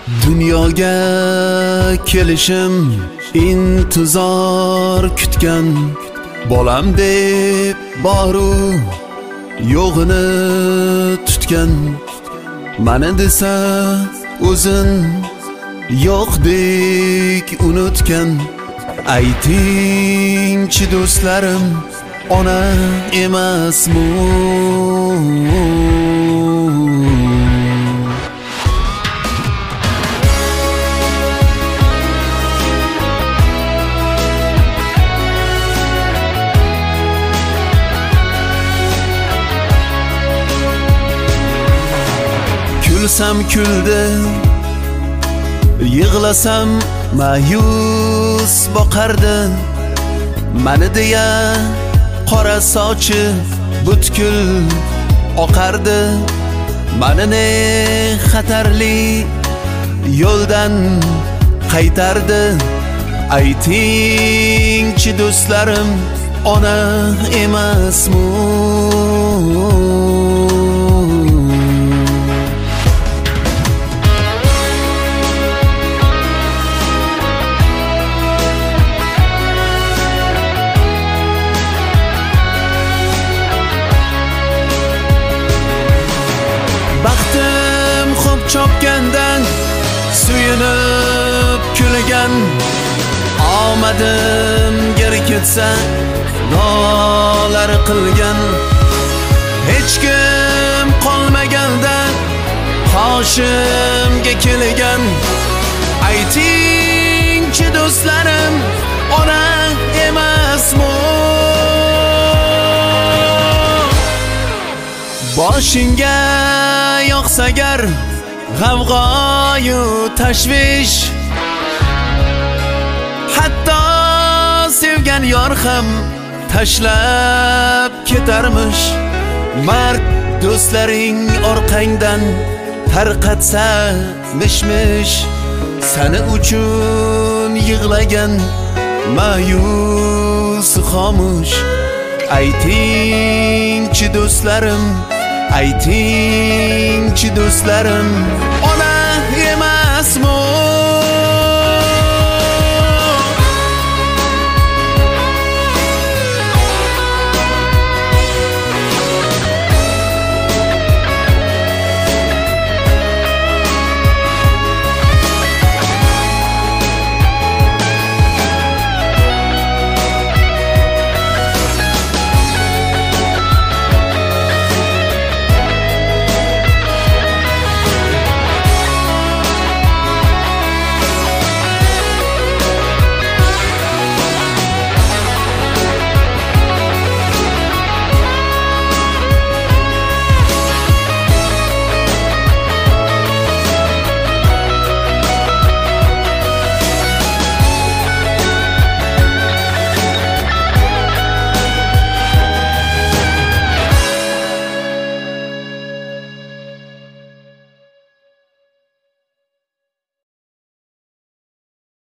Dunyoga kelishim intizor kutgan, bolam deb boru yo'g'ini tutgan. Mani desa o'zin yo'qdek unutgan. Aytingchi do'stlarim, ona emasmi? Kulsam kuldi, yig'lasam ma'yus boqardi. Mani deya qora sochi butkul oqardi. Mani ne xatarli yo'ldan qaytardi. Aytingchi do'stlarim, ona emasmi? Baxtim xo'p chopgandan suyunib kulgan. Omadim geri ketsa duolar qilgan. Hech kim qolmaganda qoshimga kelgan. Aytingchi do'stlarim, ona emasmi? Boshingga yoqsa gar g'avg'oyu tashvish, hatto sevgan yor ham tashlab ketarmish. Mard do'stlaring orqangdan tarqatsa mish-mish, sani uchun yig'lagan ma'yus xomush. Aytingchi do'stlarim, aytingchi do'stlarim, ona